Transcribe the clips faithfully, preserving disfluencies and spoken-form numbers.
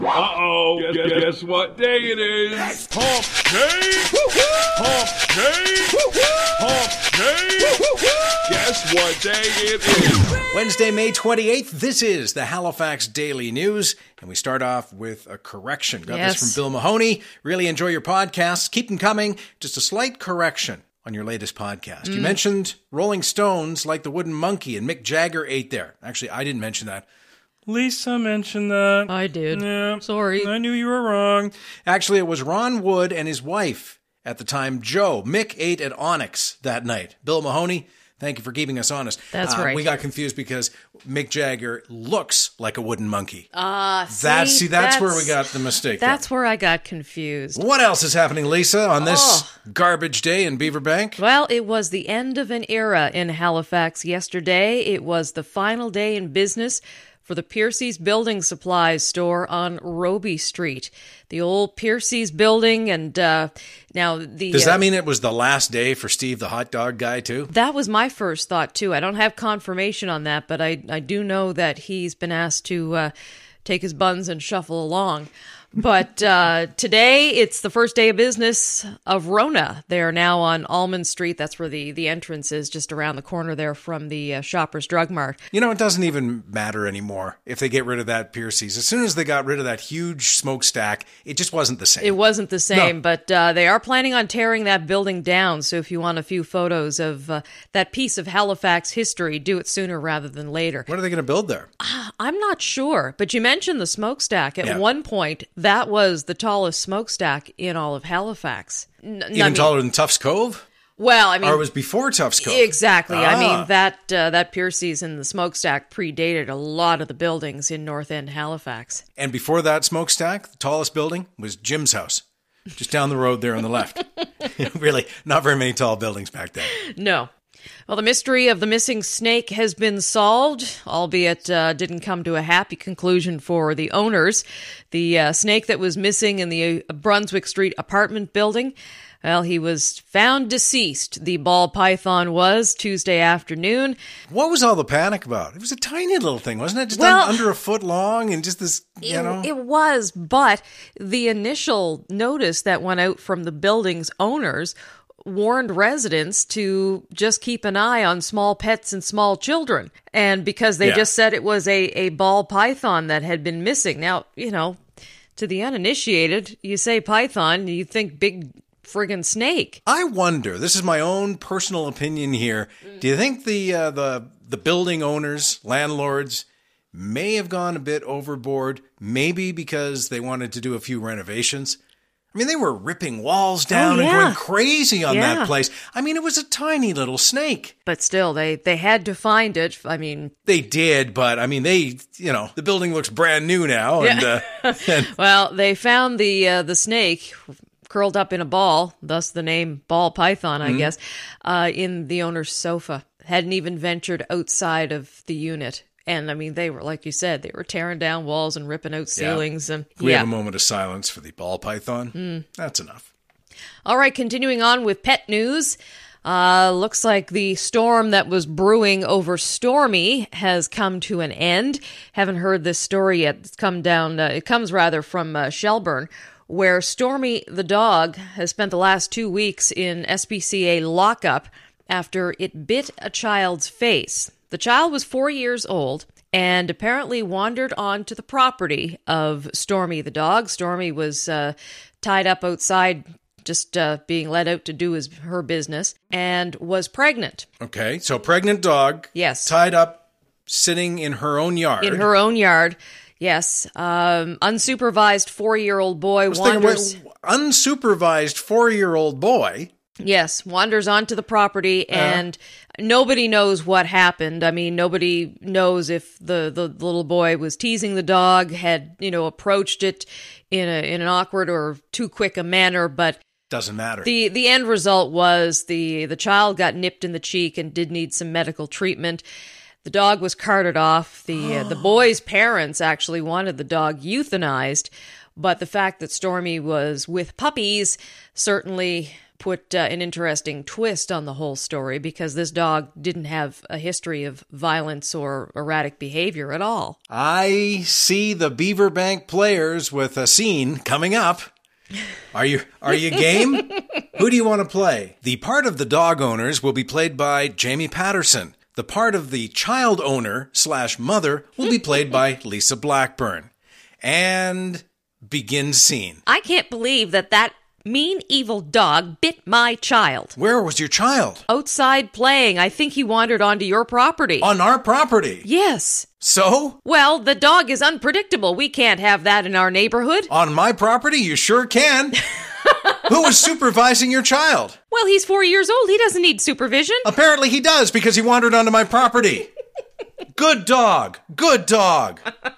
Uh-oh, guess, guess what day it is? Hump day! Hump day! Hump day! Guess what day it is? Wednesday, May twenty-eighth, this is the Halifax Daily News, and we start off with a correction. Got Yes. this from Bill Mahoney. Really enjoy your podcasts. Keep them coming. Just a slight correction on your latest podcast. Mm. You mentioned Rolling Stones like the wooden monkey, and Mick Jagger ate there. Actually, I didn't mention that. Lisa mentioned that. I did. Yeah, Sorry. I knew you were wrong. Actually, it was Ron Wood and his wife at the time, Joe. Mick ate at Onyx that night. Bill Mahoney, thank you for keeping us honest. That's Uh, right. We got confused because Mick Jagger looks like a wooden monkey. Ah, see, That's see, that's, that's where we got the mistake. That's where I got confused. from. What else is happening, Lisa, on this Oh. garbage day in Beaverbank? Well, it was the end of an era in Halifax yesterday. It was the final day in business for the Piercy's Building Supplies store on Roby Street. The old Piercy's building, and uh, now the... Does uh, that mean it was the last day for Steve the hot dog guy, too? That was my first thought, too. I don't have confirmation on that, but I, I do know that he's been asked to uh, take his buns and shuffle along. But uh, today, it's the first day of business of Rona. They are now on Almond Street. That's where the, the entrance is, just around the corner there from the uh, Shoppers Drug Mart. You know, it doesn't even matter anymore if they get rid of that Piercy's. As soon as they got rid of that huge smokestack, it just wasn't the same. It wasn't the same, No. but uh, they are planning on tearing that building down. So if you want a few photos of uh, that piece of Halifax history, do it sooner rather than later. What are they going to build there? I'm not sure, but you mentioned the smokestack. At Yeah. one point, that was the tallest smokestack in all of Halifax. N- Even I mean- taller than Tufts Cove? Well, I mean, Or it was before Tufts Cove? exactly. I Ah. mean, that uh, that Piercy's and the smokestack predated a lot of the buildings in North End Halifax. And before that smokestack, the tallest building was Jim's house, just down the road there on the left. Really, not very many tall buildings back then. No. Well, the mystery of the missing snake has been solved, albeit uh, didn't come to a happy conclusion for the owners. The uh, snake that was missing in the uh, Brunswick Street apartment building, well, he was found deceased. The ball python was Tuesday afternoon. What was all the panic about? It was a tiny little thing, wasn't it? Just Well- un- under a foot long and just this, you It, know. it was, but the initial notice that went out from the building's owners warned residents to just keep an eye on small pets and small children. And because they Yeah. just said it was a, a ball python that had been missing. Now, you know, to the uninitiated, you say python, you think big friggin' snake. I wonder, this is my own personal opinion here. Do you think the uh, the the building owners, landlords, may have gone a bit overboard? Maybe because they wanted to do a few renovations. I mean, they were ripping walls down Oh, and yeah. going crazy on Yeah. that place. I mean, it was a tiny little snake. But still, they, they had to find it. I mean, They did, but I mean, they, you know, the building looks brand new now. And, uh, and well, they found the uh, the snake curled up in a ball, thus the name ball python, I Mm-hmm. guess, uh, in the owner's sofa. Hadn't even ventured outside of the unit. And I mean, they were, like you said, they were tearing down walls and ripping out ceilings. And we yeah. have a moment of silence for the ball python. Mm. That's enough. All right, continuing on with pet news. Uh, looks like the storm that was brewing over Stormy has come to an end. Haven't heard this story yet. It's come down, uh, it comes rather from uh, Shelburne, where Stormy the dog has spent the last two weeks in S P C A lockup after it bit a child's face. The child was four years old and apparently wandered onto the property of Stormy the dog. Stormy was uh, tied up outside, just uh, being let out to do his her business, and was pregnant. Okay, so pregnant dog. Yes. Tied up, sitting in her own yard. In her own yard. Yes. Um, unsupervised four-year-old boy I was thinking, wanders... wait, unsupervised four-year-old boy. Yes, wanders onto the property, and nobody knows what happened. I mean, nobody knows if the, the little boy was teasing the dog, had, you know, approached it in a in an awkward or too quick a manner, but Doesn't matter. the the end result was the the child got nipped in the cheek and did need some medical treatment. The dog was carted off. The uh, the boy's parents actually wanted the dog euthanized, but the fact that Stormy was with puppies certainly put uh, an interesting twist on the whole story because this dog didn't have a history of violence or erratic behavior at all. I see the Beaverbank Players with a scene coming up. Are you are you game? Who do you want to play? The part of the dog owners will be played by Jamie Patterson. The part of the child owner slash mother will be played by Lisa Blackburn. And begin scene. I can't believe that that mean, evil dog bit my child. Where was your child? Outside playing. I think he wandered onto your property. On our property? Yes. So? Well, the dog is unpredictable. We can't have that in our neighborhood. On my property? You sure can. Who was supervising your child? Well, he's four years old. He doesn't need supervision. Apparently he does because he wandered onto my property. Good dog. Good dog.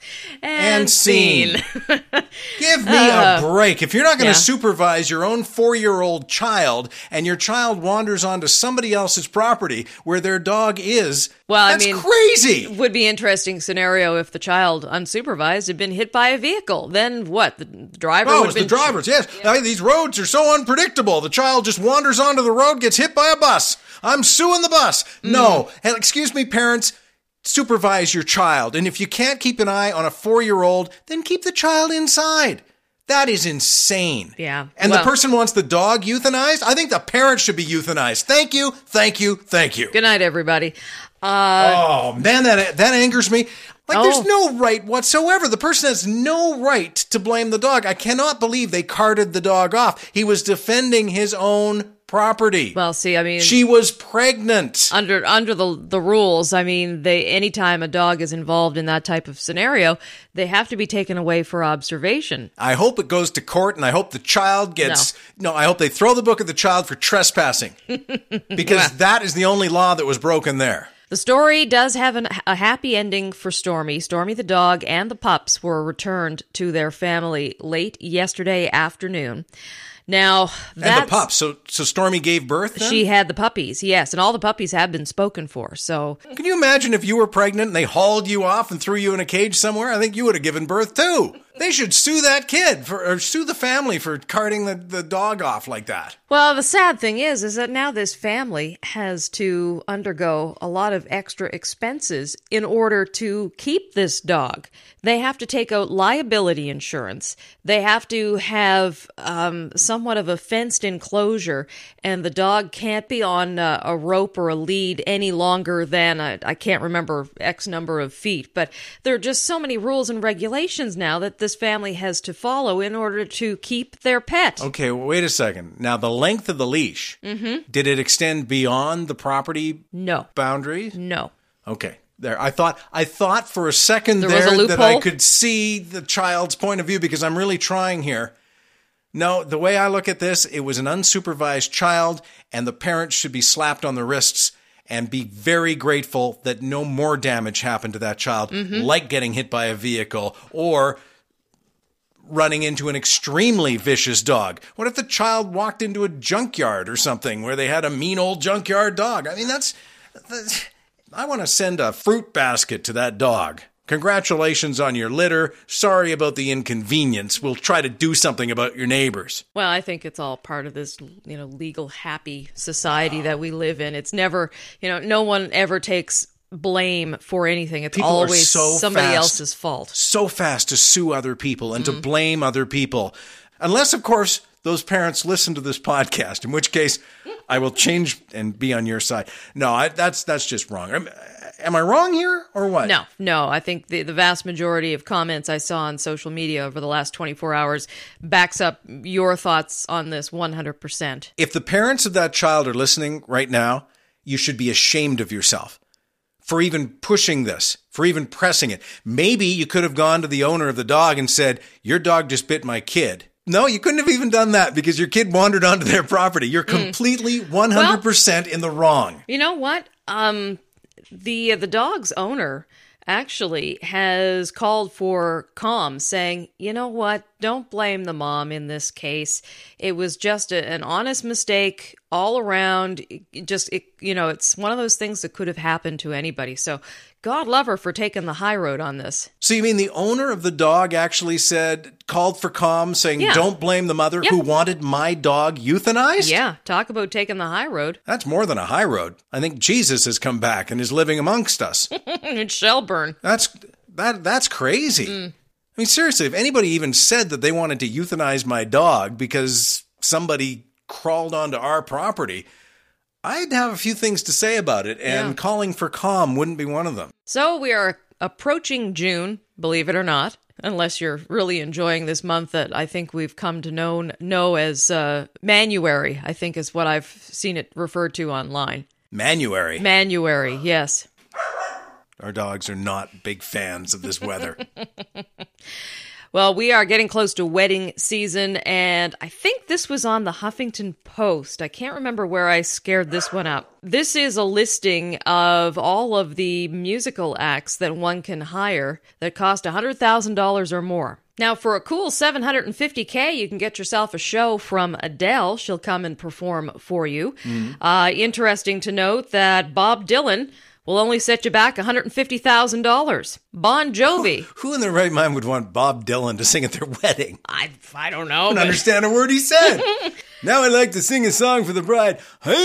And, and scene. scene. Give me uh, a break. If you're not going to yeah. supervise your own four-year-old child and your child wanders onto somebody else's property where their dog is, well, that's I mean, crazy. Would be an interesting scenario if the child, unsupervised, had been hit by a vehicle. Then what? The driver Oh, would it's have the been... drivers, yes. Yeah. I, these roads are so unpredictable. The child just wanders onto the road, gets hit by a bus. I'm suing the bus. Mm. No. And excuse me, parents, supervise your child. And if you can't keep an eye on a four-year-old, then keep the child inside. That is insane. Yeah. And well, the person wants the dog euthanized? I think the parent should be euthanized. Thank you, thank you, thank you. Good night, everybody. Uh, oh, man, that that angers me. Like, oh. there's no right whatsoever. The person has no right to blame the dog. I cannot believe they carted the dog off. He was defending his own property. Well, see, I mean, she was pregnant. Under under the the rules, I mean, they anytime a dog is involved in that type of scenario, they have to be taken away for observation. I hope it goes to court, and I hope the child gets no. no I hope they throw the book at the child for trespassing, because yeah. that is the only law that was broken there. The story does have an, a happy ending for Stormy. Stormy the dog and the pups were returned to their family late yesterday afternoon. Now, that's... And the pups. So, so Stormy gave birth then? She had the puppies, yes. And all the puppies have been spoken for, so... Can you imagine if you were pregnant and they hauled you off and threw you in a cage somewhere? I think you would have given birth too. They should sue that kid for, or sue the family for carting the, the dog off like that. Well, the sad thing is, is that now this family has to undergo a lot of extra expenses in order to keep this dog. They have to take out liability insurance. They have to have um, somewhat of a fenced enclosure, and the dog can't be on uh, a rope or a lead any longer than, uh, I can't remember, X number of feet. But there are just so many rules and regulations now that this family has to follow in order to keep their pet. Okay, well, wait a second. Now, the length of the leash, mm-hmm. did it extend beyond the property no. boundaries? No. Okay. There, I thought I thought for a second there, there was a that I could see the child's point of view because I'm really trying here. No, the way I look at this, it was an unsupervised child, and the parents should be slapped on the wrists and be very grateful that no more damage happened to that child, mm-hmm. like getting hit by a vehicle or running into an extremely vicious dog. What if the child walked into a junkyard or something where they had a mean old junkyard dog? I mean, that's... that's I want to send a fruit basket to that dog. Congratulations on your litter. Sorry about the inconvenience. We'll try to do something about your neighbors. Well, I think it's all part of this, you know, legal, happy society that we live in. It's never, you know, no one ever takes blame for anything. It's people always so somebody fast, else's fault. So fast to sue other people and mm. to blame other people. Unless, of course, those parents listen to this podcast, in which case I will change and be on your side. No, I, that's that's just wrong. Am, am I wrong here or what? No, no. I think the, the vast majority of comments I saw on social media over the last twenty-four hours backs up your thoughts on this one hundred percent. If the parents of that child are listening right now, you should be ashamed of yourself for even pushing this, for even pressing it. Maybe you could have gone to the owner of the dog and said, your dog just bit my kid. No, you couldn't have even done that because your kid wandered onto their property. You're completely one hundred percent well, in the wrong. You know what? Um, the the dog's owner actually has called for calm, saying, you know what? Don't blame the mom in this case. It was just a, an honest mistake all around. It just, it, you know, it's one of those things that could have happened to anybody. So God love her for taking the high road on this. So you mean the owner of the dog actually said, called for calm, saying, Yeah. don't blame the mother Yep. who wanted my dog euthanized? Yeah, talk about taking the high road. That's more than a high road. I think Jesus has come back and is living amongst us. It's Shelburne. That's that. That's crazy. Mm. I mean, seriously, if anybody even said that they wanted to euthanize my dog because somebody crawled onto our property, I'd have a few things to say about it, and Yeah. calling for calm wouldn't be one of them. So we are approaching June, believe it or not, unless you're really enjoying this month that I think we've come to know, know as uh, Manuary, I think is what I've seen it referred to online. Manuary. Manuary, yes. Our dogs are not big fans of this weather. Well, we are getting close to wedding season, and I think this was on the Huffington Post. I can't remember where I scared this one up. This is a listing of all of the musical acts that one can hire that cost one hundred thousand dollars or more. Now, for a cool seven hundred fifty thousand dollars, you can get yourself a show from Adele. She'll come and perform for you. Mm-hmm. Uh, interesting to note that Bob Dylan will only set you back one hundred fifty thousand dollars. Bon Jovi. Who, who in their right mind would want Bob Dylan to sing at their wedding? I, I don't know. I don't but- understand a word he said. Now I'd like to sing a song for the bride.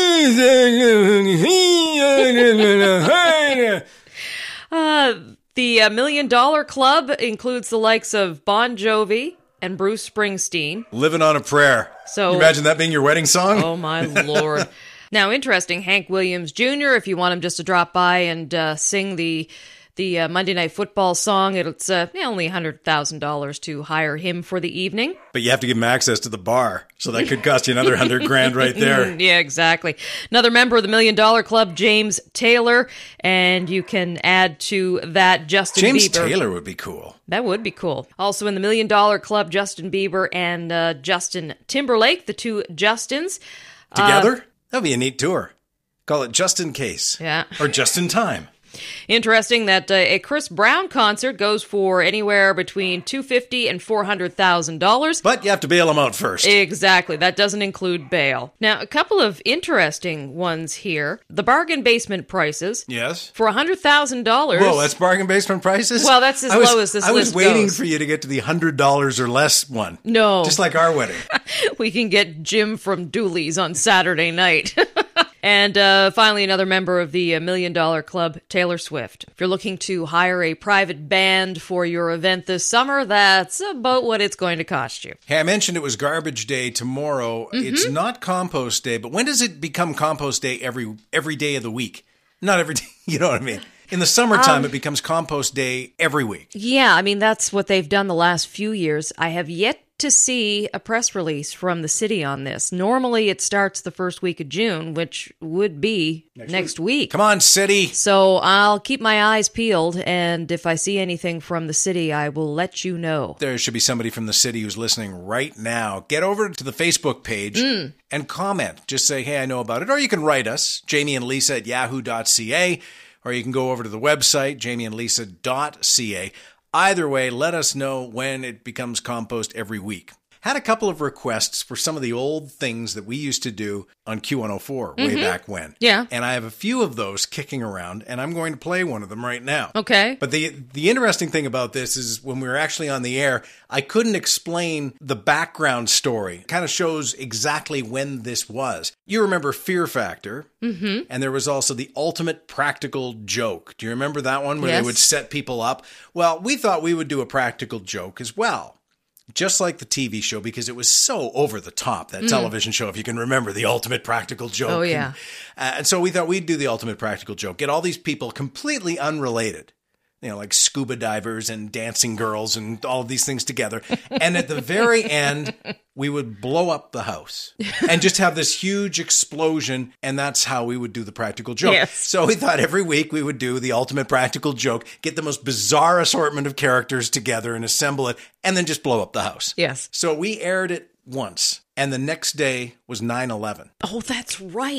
Uh, the uh, Million Dollar Club includes the likes of Bon Jovi and Bruce Springsteen. Living on a prayer. So- Can you imagine that being your wedding song? Oh, my Lord. Now, interesting, Hank Williams Junior, if you want him just to drop by and uh, sing the the uh, Monday Night Football song, it's uh, yeah, only one hundred thousand dollars to hire him for the evening. But you have to give him access to the bar, so that could cost you another hundred grand right there. Yeah, exactly. Another member of the Million Dollar Club, James Taylor, and you can add to that Justin James Bieber. Taylor would be cool. That would be cool. Also in the Million Dollar Club, Justin Bieber and uh, Justin Timberlake, the two Justins. Together? Uh, That'd be a neat tour. Call it Just in Case. Yeah. Or Just in Time. Interesting that uh, a Chris Brown concert goes for anywhere between two hundred fifty thousand dollars and four hundred thousand dollars. But you have to bail them out first. Exactly. That doesn't include bail. Now, a couple of interesting ones here. The bargain basement prices. Yes. For one hundred thousand dollars. Whoa, that's bargain basement prices? Well, that's as I was, low as this I was list waiting goes. for you to get to the one hundred dollars or less one. No. Just like our wedding. We can get Jim from Dooley's on Saturday night. And uh, finally, another member of the uh, Million Dollar Club, Taylor Swift. If you're looking to hire a private band for your event this summer, that's about what it's going to cost you. Hey, I mentioned it was garbage day tomorrow. Mm-hmm. It's not compost day, but when does it become compost day every every day of the week? Not every day, you know what I mean? In the summertime, Um, it becomes compost day every week. Yeah, I mean, that's what they've done the last few years. I have yet to see a press release from the city on this. Normally, it starts the first week of June, which would be next, next week. week. Come on, city. So I'll keep my eyes peeled, and if I see anything from the city, I will let you know. There should be somebody from the city who's listening right now. Get over to the Facebook page Mm. and comment. Just say, hey, I know about it. Or you can write us, Jamie and Lisa at yahoo dot c a, or you can go over to the website, jamie and lisa dot c a. Either way, let us know when it becomes compost every week. Had a couple of requests for some of the old things that we used to do on Q one oh four way Mm-hmm. back when. Yeah. And I have a few of those kicking around, and I'm going to play one of them right now. Okay. But the the interesting thing about this is when we were actually on the air, I couldn't explain the background story. It kind of shows exactly when this was. You remember Fear Factor, mm-hmm. and there was also the Ultimate Practical Joke. Do you remember that one where Yes. they would set people up? Well, we thought we would do a practical joke as well. Just like the T V show, because it was so over the top, that mm. television show, if you can remember, the Ultimate Practical Joke. Oh, yeah. And, uh, and so we thought we'd do the Ultimate Practical Joke. Get all these people completely unrelated, you know, like scuba divers and dancing girls and all of these things together. And at the very end, we would blow up the house and just have this huge explosion. And that's how we would do the practical joke. Yes. So we thought every week we would do the Ultimate Practical Joke, get the most bizarre assortment of characters together and assemble it, and then just blow up the house. Yes. So we aired it once, and the next day was nine eleven. Oh, that's right.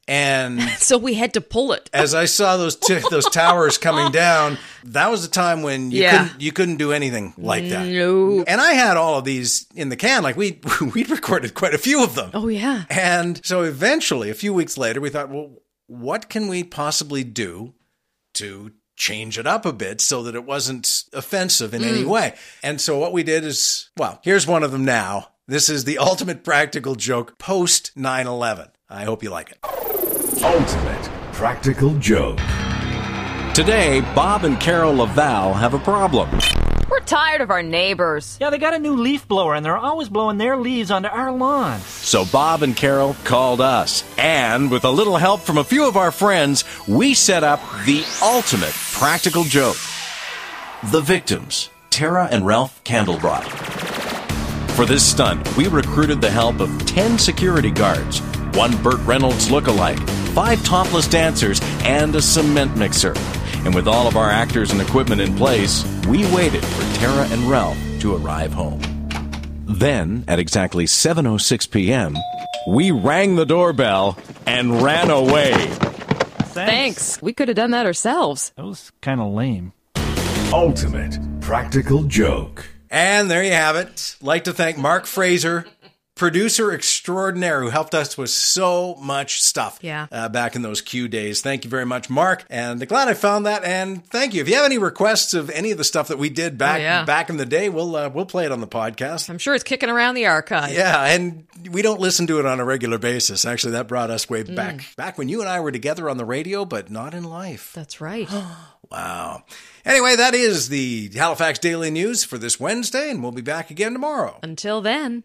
And So we had to pull it. as I saw those t- those towers coming down, that was a time when you Yeah. couldn't you couldn't do anything like that. No. And I had all of these in the can. Like we we recorded quite a few of them. Oh, yeah. And so eventually, a few weeks later, we thought, well, what can we possibly do to change it up a bit so that it wasn't offensive in any way? And so what we did is, well, here's one of them now. This is the ultimate practical joke post nine eleven. I hope you like it. Ultimate practical joke. Today, Bob and Carol Laval have a problem. We're tired of our neighbors. Yeah, they got a new leaf blower, and they're always blowing their leaves onto our lawn. So Bob and Carol called us. And with a little help from a few of our friends, we set up the ultimate practical joke. The victims, Tara and Ralph Candlebrock. For this stunt, we recruited the help of ten security guards, one Burt Reynolds lookalike, five topless dancers, and a cement mixer. And with all of our actors and equipment in place, we waited for Tara and Ralph to arrive home. Then, at exactly seven oh six p.m., we rang the doorbell and ran away. Thanks. We could have done that ourselves. That was kind of lame. Ultimate practical joke. And there you have it. Like to thank Mark Fraser, producer extraordinaire, who helped us with so much stuff Yeah. uh, back in those Q days. Thank you very much, Mark. And glad I found that. And thank you. If you have any requests of any of the stuff that we did back Oh, yeah. back in the day, we'll uh, we'll play it on the podcast. I'm sure it's kicking around the archive. Yeah, and we don't listen to it on a regular basis. Actually, that brought us way back back when you and I were together on the radio, but not in life. That's right. Wow. Anyway, that is the Halifax Daily News for this Wednesday, and we'll be back again tomorrow. Until then.